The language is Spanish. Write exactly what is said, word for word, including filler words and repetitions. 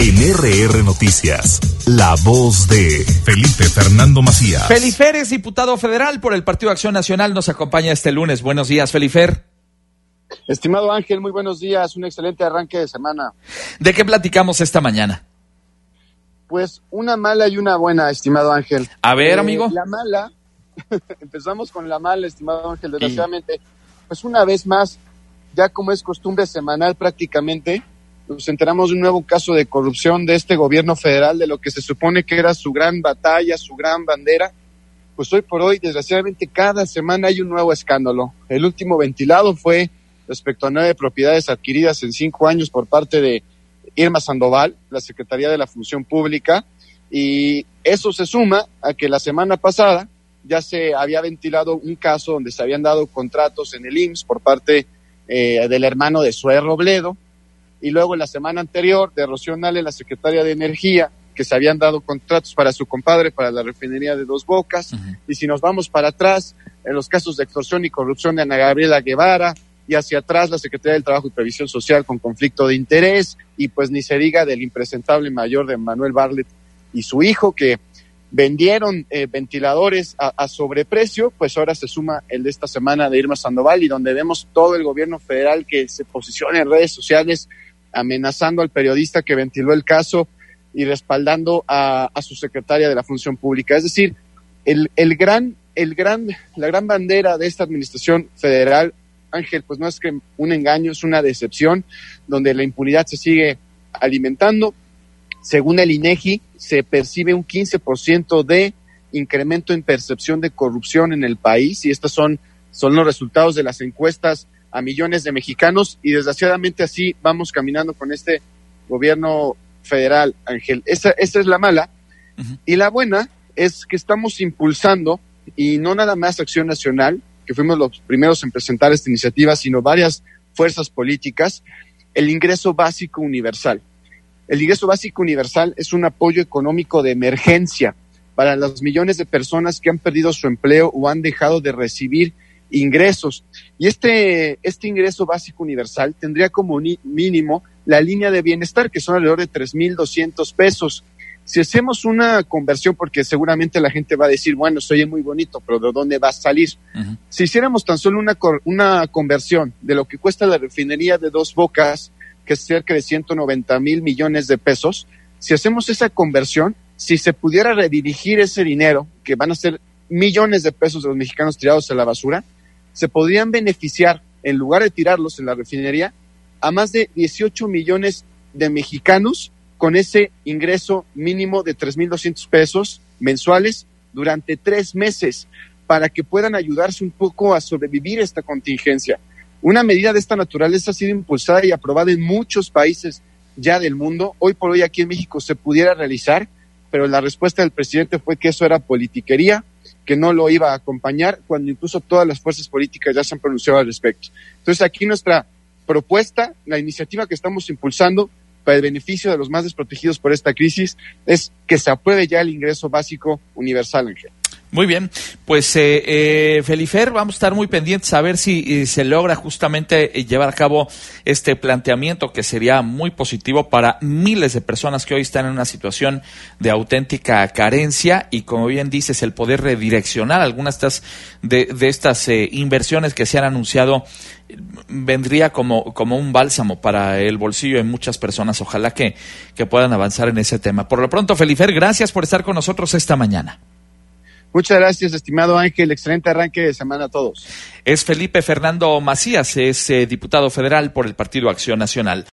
En R R Noticias, la voz de Felipe Fernando Macías. Felifer es diputado federal por el Partido Acción Nacional, nos acompaña este lunes. Buenos días, Felifer. Estimado Ángel, muy buenos días, un excelente arranque de semana. ¿De qué platicamos esta mañana? Pues una mala y una buena, estimado Ángel. A ver, eh, amigo. La mala, empezamos con la mala, estimado Ángel, desgraciadamente. Pues una vez más, ya como es costumbre semanal prácticamente, nos enteramos de un nuevo caso de corrupción de este gobierno federal, de lo que se supone que era su gran batalla, su gran bandera. Pues hoy por hoy, desgraciadamente, cada semana hay un nuevo escándalo. El último ventilado fue respecto a nueve propiedades adquiridas en cinco años por parte de Irma Sandoval, la Secretaría de la Función Pública, y eso se suma a que la semana pasada ya se había ventilado un caso donde se habían dado contratos en el I M S S por parte eh, del hermano de Zoé Robledo, y luego en la semana anterior de Rocío Nale, la Secretaria de Energía, que se habían dado contratos para su compadre, para la refinería de Dos Bocas. Uh-huh. Y si nos vamos para atrás, en los casos de extorsión y corrupción de Ana Gabriela Guevara, y hacia atrás la Secretaría del Trabajo y Previsión Social con conflicto de interés, y pues ni se diga del impresentable mayor de Manuel Bartlett y su hijo, que vendieron eh, ventiladores a, a sobreprecio. Pues ahora se suma el de esta semana de Irma Sandoval, y donde vemos todo el gobierno federal que se posiciona en redes sociales amenazando al periodista que ventiló el caso y respaldando a, a su secretaria de la Función Pública. Es decir, el, el gran, el gran, la gran bandera de esta administración federal, Ángel, pues no es que un engaño, es una decepción, donde la impunidad se sigue alimentando. Según el INEGI, se percibe un quince por ciento de incremento en percepción de corrupción en el país, y estos son, son los resultados de las encuestas a millones de mexicanos, y desgraciadamente así vamos caminando con este gobierno federal, Ángel. Esa, esa es la mala. Uh-huh. Y la buena es que estamos impulsando, y no nada más Acción Nacional, que fuimos los primeros en presentar esta iniciativa, sino varias fuerzas políticas, el ingreso básico universal. El ingreso básico universal es un apoyo económico de emergencia para los millones de personas que han perdido su empleo o han dejado de recibir ingresos. Y este, este ingreso básico universal tendría como ni, mínimo la línea de bienestar, que son alrededor de tres mil doscientos pesos. Si hacemos una conversión, porque seguramente la gente va a decir, bueno, se oye muy bonito, pero ¿de dónde va a salir? Uh-huh. Si hiciéramos tan solo una, una conversión de lo que cuesta la refinería de Dos Bocas, que es cerca de ciento noventa mil millones de pesos, si hacemos esa conversión, si se pudiera redirigir ese dinero, que van a ser millones de pesos de los mexicanos tirados a la basura, se podrían beneficiar, en lugar de tirarlos en la refinería, a más de dieciocho millones de mexicanos con ese ingreso mínimo de tres mil doscientos pesos mensuales durante tres meses, para que puedan ayudarse un poco a sobrevivir esta contingencia. Una medida de esta naturaleza ha sido impulsada y aprobada en muchos países ya del mundo. Hoy por hoy aquí en México se pudiera realizar, pero la respuesta del presidente fue que eso era politiquería, que no lo iba a acompañar, cuando incluso todas las fuerzas políticas ya se han pronunciado al respecto. Entonces aquí nuestra propuesta, la iniciativa que estamos impulsando para el beneficio de los más desprotegidos por esta crisis, es que se apruebe ya el ingreso básico universal, Ángel. Muy bien, pues eh, eh, Felifer, vamos a estar muy pendientes a ver si eh, se logra justamente eh, llevar a cabo este planteamiento, que sería muy positivo para miles de personas que hoy están en una situación de auténtica carencia, y como bien dices, el poder redireccionar algunas de estas, de, de estas eh, inversiones que se han anunciado eh, vendría como, como un bálsamo para el bolsillo de muchas personas. Ojalá que, que puedan avanzar en ese tema. Por lo pronto, Felifer, gracias por estar con nosotros esta mañana. Muchas gracias, estimado Ángel. Excelente arranque de semana a todos. Es Felipe Fernando Macías, es eh, diputado federal por el Partido Acción Nacional.